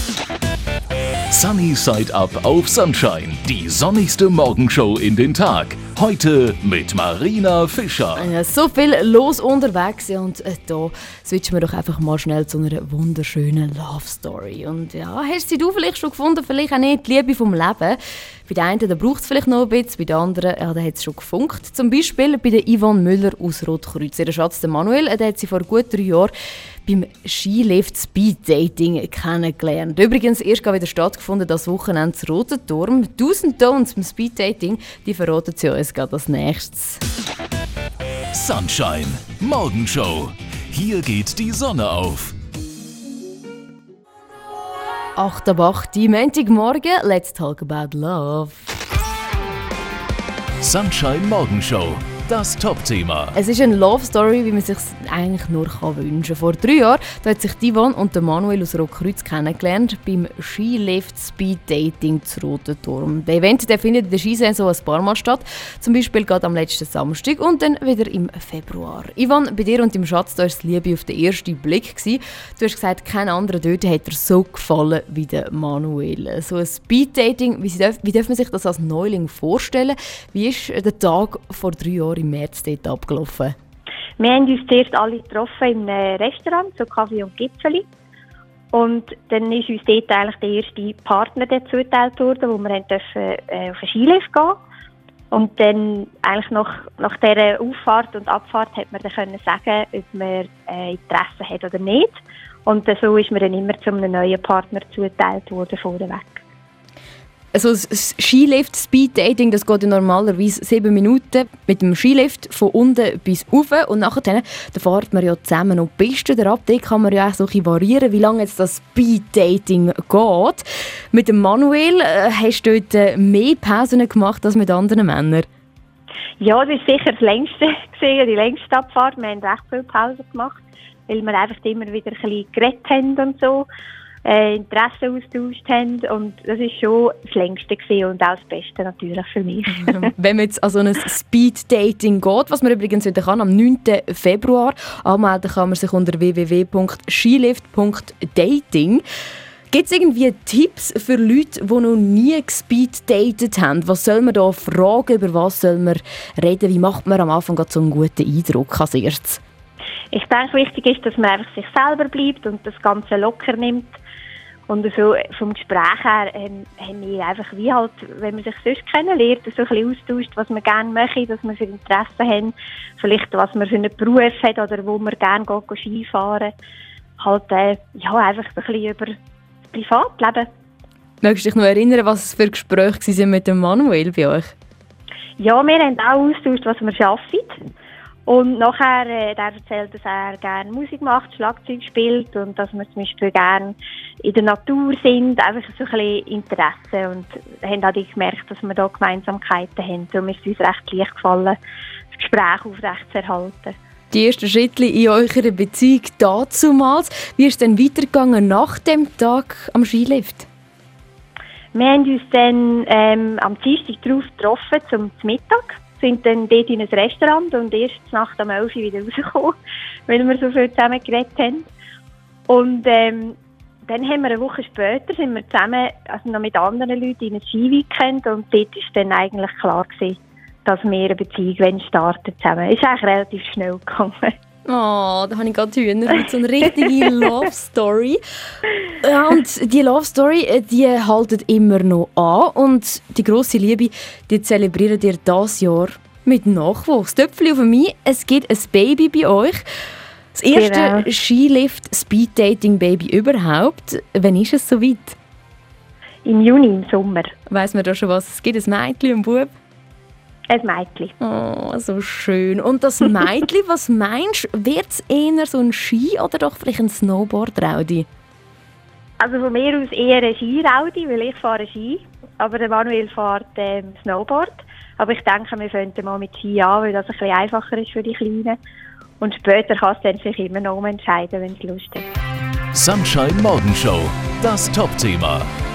Sunny Side Up auf Sunshine, die sonnigste Morgenshow in den Tag. Heute mit Marina Fischer. Ja, so viel los unterwegs und da switchen wir doch einfach mal schnell zu einer wunderschönen Love Story. Und ja, hast du vielleicht schon gefunden, vielleicht auch nicht die Liebe vom Leben. Bei den einen braucht es vielleicht noch ein bisschen, bei den anderen ja, da hat es schon gefunkt. Zum Beispiel bei der Yvonne Müller aus Rotkreuz. Ihr Schatz, der Manuel, der hat sie vor gut 3 Jahren beim Skilift Speed Dating kennengelernt. Übrigens erst wieder stattgefunden, das Wochenende zu Roten Turm. 1000 Don'ts beim Speed Dating, die verraten sie uns gerade als nächstes. Sunshine, Morgenshow. Hier geht die Sonne auf. 8 ab 8, Montagmorgen, let's talk about love. Sunshine Morgenshow, das Top-Thema. Es ist eine Love-Story, wie man sich eigentlich nur wünschen kann. Vor 3 Jahren da hat sich Yvonne und der Manuel aus Rotkreuz kennengelernt beim Skilift Speed Dating zu Roten Turm. Der Event der findet in der Skisaison ein paar Mal statt, zum Beispiel gerade am letzten Samstag und dann wieder im Februar. Yvonne, bei dir und deinem Schatz da war die Liebe auf den ersten Blick. Du hast gesagt, kein anderer dort hat dir so gefallen wie der Manuel. So ein Speed Dating, wie darf man sich das als Neuling vorstellen? Wie ist der Tag vor 3 Jahren im März dort abgelaufen? Wir haben uns zuerst alle getroffen in einem Restaurant, so Kaffee und Gipfeli. Und dann ist uns dort eigentlich der erste Partner zugeteilt worden, wo wir auf einen Skilift gehen. Und dann eigentlich nach dieser Auffahrt und Abfahrt hat man dann können sagen, ob man Interesse hat oder nicht. Und so ist mir dann immer zu einem neuen Partner zugeteilt worden vorneweg. Also das Skilift Speed Dating, das geht ja normalerweise 7 Minuten mit dem Skilift von unten bis rauf und nachher da fährt man ja zusammen auf die Piste ab. Da kann man ja auch so ein bisschen variieren, wie lange jetzt das Speed Dating geht. Mit dem Manuel hast du dort mehr Pausen gemacht als mit anderen Männern? Ja, das war sicher das längste, die längste Abfahrt. Wir haben recht viel Pause gemacht, weil wir einfach immer wieder ein bisschen geredet haben und so. Interesse austauscht haben und das war schon das Längste und auch das Beste natürlich für mich. Wenn man jetzt an so ein Speed-Dating geht, was man übrigens wieder kann, am 9. Februar, anmelden kann man sich unter www.skilift.dating. Gibt es irgendwie Tipps für Leute, die noch nie gespeed-datet haben? Was soll man da fragen, über was soll man reden? Wie macht man am Anfang so einen guten Eindruck als erstes? Ich denke, wichtig ist, dass man einfach sich selber bleibt und das Ganze locker nimmt. Und so vom Gespräch her haben wir einfach wie halt, wenn man sich sonst kennenlernt, so ein bisschen austauscht, was man gerne möchte, dass man für Interessen haben, vielleicht was man für einen Beruf hat oder wo man gerne geht Skifahren. Halt ja, einfach ein bisschen über das Privatleben. Möchtest du dich noch erinnern, was es für Gespräche waren mit dem Manuel bei euch? Ja, wir haben auch austauscht, was wir arbeiten. Und nachher er erzählt, dass er gerne Musik macht, Schlagzeug spielt und dass wir zum Beispiel gerne in der Natur sind, einfach so ein bisschen Interesse. Und haben auch gemerkt, dass wir da Gemeinsamkeiten haben. Und mir ist uns recht leicht gefallen, das Gespräch aufrechtzuerhalten. Die ersten Schritte in eurer Beziehung dazumals. Wie ist es denn weitergegangen nach dem Tag am Skilift? Wir haben uns dann am Dienstag darauf getroffen zum Mittag. Sind dann dort in ein Restaurant und erst Nacht um 11 Uhr wieder rausgekommen, weil wir so viel zusammen geredet haben. Und dann haben wir eine Woche später sind wir zusammen, also noch mit anderen Leuten in ein Skiweekend und dort war dann eigentlich klar gewesen, dass wir eine Beziehung starten zusammen. Es ist eigentlich relativ schnell gegangen. Oh, da habe ich gerade Hühner mit so einer richtigen Love-Story. Ja, und die Love-Story, die haltet immer noch an. Und die grosse Liebe, die zelebriert ihr dieses Jahr mit Nachwuchs. Töpfchen auf mich, es gibt ein Baby bei euch. Das erste Skilift-Speed-Dating-Baby überhaupt. Wann ist es soweit? Im Juni, im Sommer. Weiss man da schon was? Es gibt ein Mädchen und einen Bub? Ein Mädchen. Oh, so schön. Und das Mädchen, was meinst du, wird es eher so ein Ski oder doch vielleicht ein Snowboard-Raudi? Also von mir aus eher ein Ski-Raudi, weil ich fahre Ski. Aber der Manuel fährt Snowboard. Aber ich denke, wir fangen mal mit Ski an, weil das ein bisschen einfacher ist für die Kleinen. Und später kann es dann sich immer noch entscheiden, wenn es Lust hat. Sunshine Morgenshow, das Top-Thema.